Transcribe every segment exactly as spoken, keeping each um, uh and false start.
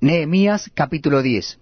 Nehemías capítulo diez.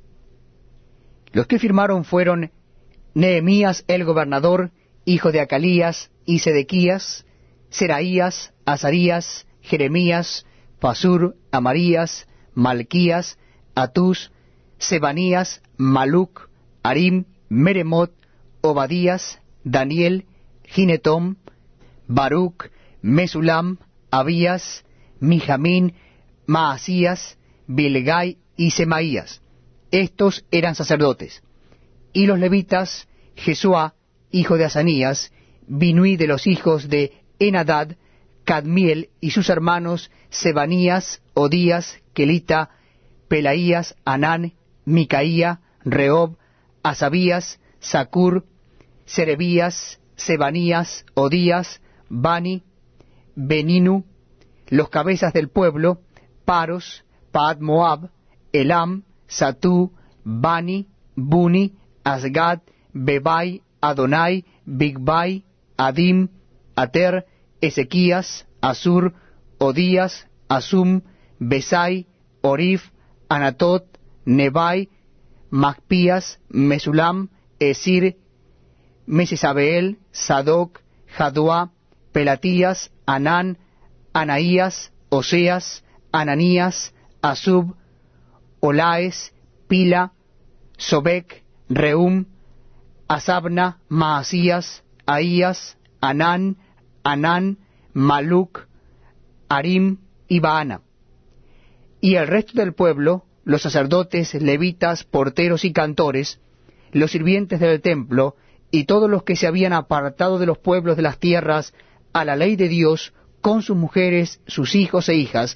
Los que firmaron fueron Nehemías el gobernador, hijo de Acalías, y Sedequías, Seraías, Azarías, Jeremías, Pasur, Amarías, Malquías, Atús, Sebanías, Maluc, Arim, Meremot, Obadías, Daniel, Ginetom, Baruc, Mesulam, Abías, Mijamín, Maasías, Bilgai y Semaías. Estos eran sacerdotes. Y los levitas, Jesuá, hijo de Asanías, Binui de los hijos de Enadad, Cadmiel y sus hermanos, Sebanías, Odías, Kelita, Pelaías, Anán, Micaía, Rehob, Asabías, Sacur, Serebías, Sebanías, Odías, Bani, Beninu, los cabezas del pueblo, Paros, Paad Moab, Elam, Satú, Bani, Buni, Asgad, Bebai, Adonai, Bigbai, Adim, Ater, Ezequías, Asur, Odías, Asum, Besai, Orif, Anatot, Nebai, Macpías, Mesulam, Esir, Mesesabeel, Sadoc, Jaduá, Pelatías, Anán, Anaías, Oseas, Ananías, Asub, Olaes, Pila, Sobek, Reum, Asabna, Maasías, Ahías, Anán, Anán, Maluc, Arim y Baana. Y el resto del pueblo, los sacerdotes, levitas, porteros y cantores, los sirvientes del templo, y todos los que se habían apartado de los pueblos de las tierras a la ley de Dios, con sus mujeres, sus hijos e hijas,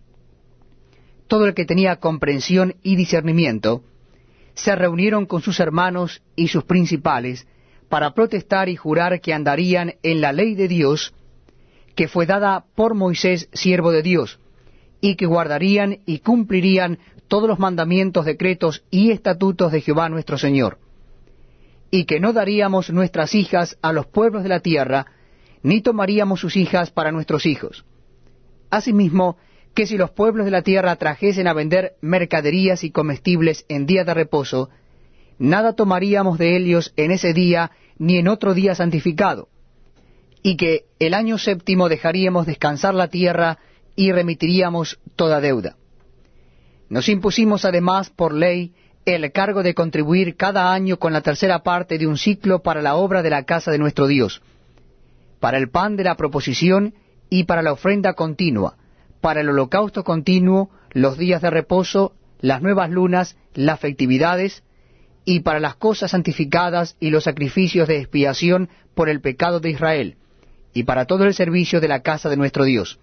todo el que tenía comprensión y discernimiento, se reunieron con sus hermanos y sus principales para protestar y jurar que andarían en la ley de Dios, que fue dada por Moisés, siervo de Dios, y que guardarían y cumplirían todos los mandamientos, decretos y estatutos de Jehová nuestro Señor, y que no daríamos nuestras hijas a los pueblos de la tierra, ni tomaríamos sus hijas para nuestros hijos. Asimismo, que si los pueblos de la tierra trajesen a vender mercaderías y comestibles en día de reposo, nada tomaríamos de ellos en ese día ni en otro día santificado, y que el año séptimo dejaríamos descansar la tierra y remitiríamos toda deuda. Nos impusimos además por ley el cargo de contribuir cada año con la tercera parte de un ciclo para la obra de la casa de nuestro Dios, para el pan de la proposición y para la ofrenda continua, para el holocausto continuo, los días de reposo, las nuevas lunas, las festividades, y para las cosas santificadas y los sacrificios de expiación por el pecado de Israel, y para todo el servicio de la casa de nuestro Dios.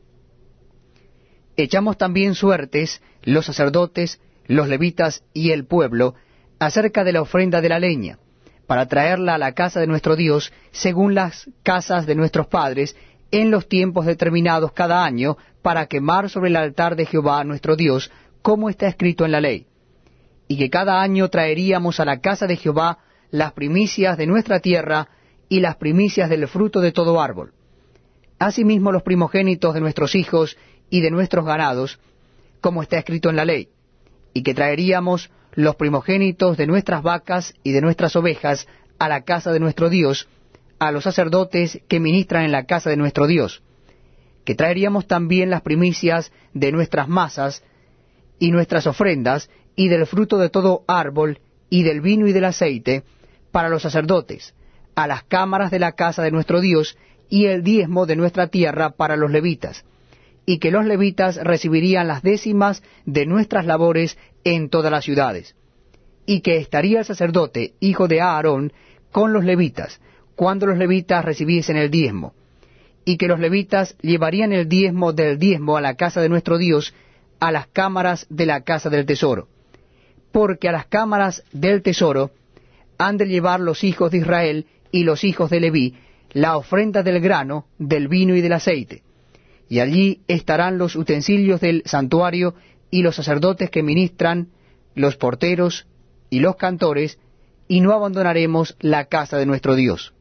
Echamos también suertes, los sacerdotes, los levitas y el pueblo, acerca de la ofrenda de la leña, para traerla a la casa de nuestro Dios, según las casas de nuestros padres, en los tiempos determinados cada año, para quemar sobre el altar de Jehová nuestro Dios, como está escrito en la ley. Y que cada año traeríamos a la casa de Jehová las primicias de nuestra tierra y las primicias del fruto de todo árbol. Asimismo los primogénitos de nuestros hijos y de nuestros ganados, como está escrito en la ley. Y que traeríamos los primogénitos de nuestras vacas y de nuestras ovejas a la casa de nuestro Dios, a los sacerdotes que ministran en la casa de nuestro Dios, que traeríamos también las primicias de nuestras masas y nuestras ofrendas, y del fruto de todo árbol, y del vino y del aceite, para los sacerdotes, a las cámaras de la casa de nuestro Dios, y el diezmo de nuestra tierra para los levitas, y que los levitas recibirían las décimas de nuestras labores en todas las ciudades, y que estaría el sacerdote, hijo de Aarón, con los levitas, cuando los levitas recibiesen el diezmo, y que los levitas llevarían el diezmo del diezmo a la casa de nuestro Dios, a las cámaras de la casa del tesoro, porque a las cámaras del tesoro han de llevar los hijos de Israel y los hijos de Leví la ofrenda del grano, del vino y del aceite, y allí estarán los utensilios del santuario y los sacerdotes que ministran, los porteros y los cantores, y no abandonaremos la casa de nuestro Dios.